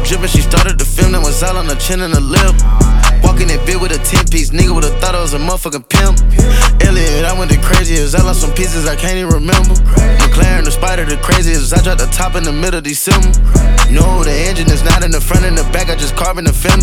drippin', she started the film that was all on her chin and her lip. Walking that bit with a 10-piece, nigga would've thought I was a motherfucking pimp. Elliot, I went the craziest, I lost some pieces I can't even remember. McLaren, the Spider, the craziest, I dropped the top in the middle of December. No, the engine is not in the front and the back, I just carbon the fender.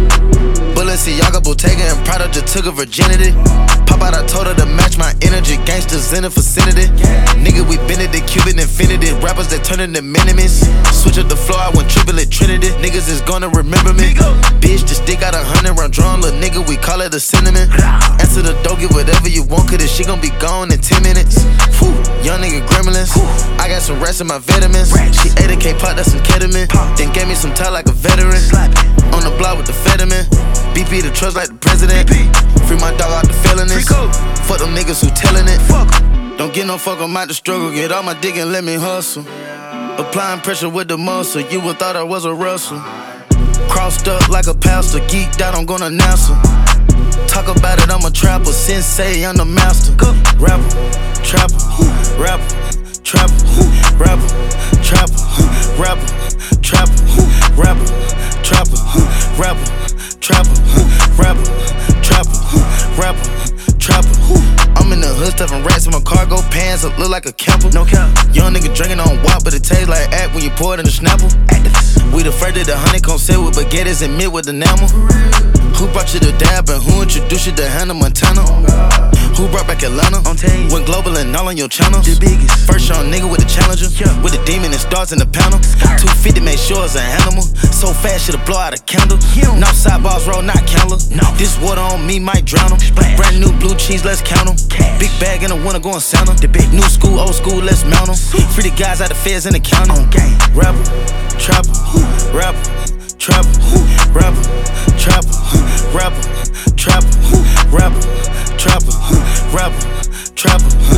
Balenciaga, Bottega, and Prada just took her virginity. Pop out, I told her to match my energy, gangsters in the vicinity. Nigga, we been it, the Cuban infinity, rappers that turn into minimies. Switch up the floor, I went triplet Trinity, niggas is gonna remember me. Bitch, just stick out 100 round drum, little nigga, we call it a cinnamon. Answer the door, get whatever you want, cause this shit gon' be gone in 10 minutes. Whew, young nigga gremlins, I got some rest in my vitamins. She ate a K-pop, that's some ketamine, then gave me some tie like a veteran. On the block with the Fetterman, BP the trust like the president. Free my dog out the felonies, fuck them niggas who tellin' it. Don't get no fuck, I'm out the struggle, get all my dick and let me hustle. Applying pressure with the muscle, you would thought I was a Russell. Crossed up like a pastor, geeked out, I'm gonna announce her. Talk about it, I'm a trapper, sensei, I'm the master. Rapper, trapper, rapper, trapper, rapper, trapper, rapper, trapper, rapper, trapper, rapper, trapper, rapper, trapper, rapper, trapper. I'm in the hood stuffing rats in my cargo pants, I look like a camper. No cap. Young nigga drinking on WAP, but it tastes like act when you pour it in the Snapple. We the first that the honeycomb set with baguettes and meat with enamel. Who brought you to Dab and who introduced you to Hannah Montana? Who brought back Atlanta? Went global and all on your channels. The biggest. First young nigga with the challenger, with the demon and stars in the panel. 250 make sure it's an animal. So fast shit'll blow out a candle. No sidebars roll, not counter. This water on me might drown 'em. Brand new blue cheese, let's count 'em. Big bag in the winter going Santa. The big new school, old school, let's mount 'em. Free the guys out the feds in the county. Rapper, trapper, rapper, trapper, rapper, trapper, rapper, trapper, rapper, trapper, rapper, trapper.